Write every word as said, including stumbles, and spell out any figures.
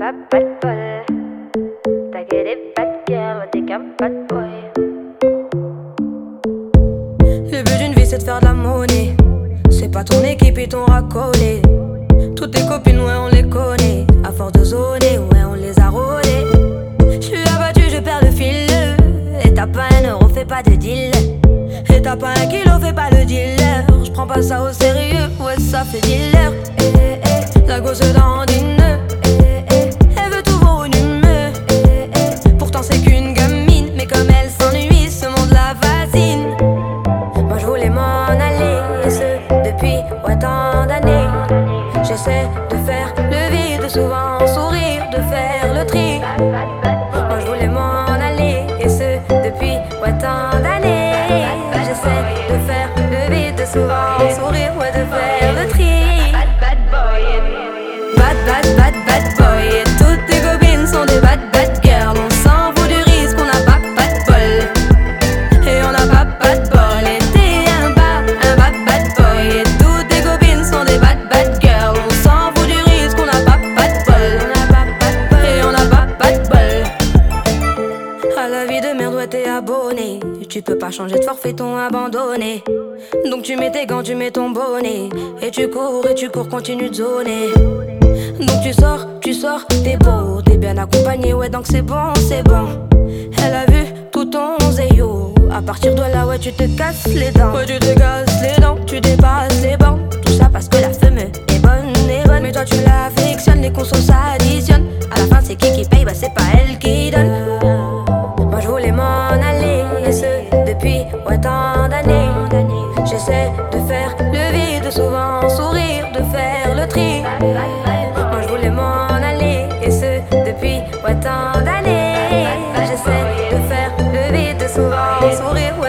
pas pas de bol. T'as que des bad girls, t'es qu'un bad boy. Le but d'une vie c'est de faire de la monnaie. C'est pas ton équipe et ton racolé. Toutes tes copines ouais on les connaît. À force de zoner ouais on les a rôlées. J'suis abattu je perds le fil. Et t'as pas un euro fais pas de deal. Et t'as pas un kilo fais pas le dealer. J'prends pas ça au sérieux ouais ça fait dealer. Eh, eh, la gosse dandine. Eh, eh, elle veut tout volumineux. Eh, eh, pourtant c'est qu'une gamine. Mais comme elle s'ennuie ce monde la fascine. Moi je voulais m'en aller, et ce depuis ouais, tant d'années. J'essaie de faire le vide, souvent sourire, de faire le tri. Moi je voulais m'en aller, et ce depuis ouais, tant d'années. J'essaie de faire le vide, souvent sourire, ouais, de faire le tri. Bad bad boy. Bad bad bad bad boy, et toutes tes copines sont des bad bad girls. On s'en fout du risque, on n'a pas pas de bol. Et on n'a pas pas de bol. Et t'es un bad, un bad bad boy. Et toutes tes copines sont des bad bad girls. On s'en fout du risque, on n'a pas pas de bol. On n'a pas pas de bol. Et on n'a pas pas de bol. À la vie de merde, ouais, t'es abonné. Tu peux pas changer de forfait, ton abandonné. Donc tu mets tes gants, tu mets ton bonnet. Et tu cours, et tu cours, continue de zoner. Donc tu sors, tu sors, t'es beau, t'es bien accompagné, ouais donc c'est bon, c'est bon. Elle a vu tout ton zéyo. À partir de là, ouais tu te casses les dents. Ouais tu te casses les dents, tu dépasses les bancs. Tout ça parce que la femme est bonne, est bonne. Mais toi tu l'affectionnes, les consos s'additionnent. À la fin c'est qui qui paye, bah c'est pas elle qui donne. Moi je voulais m'en aller, et ce depuis ouais tant d'années. J'essaie de faire le vide, souvent sourire, de faire le tri. Moi je voulais m'en aller, et ce depuis ouais tant d'années. J'essaie de faire le vide, souvent sourire, ouais.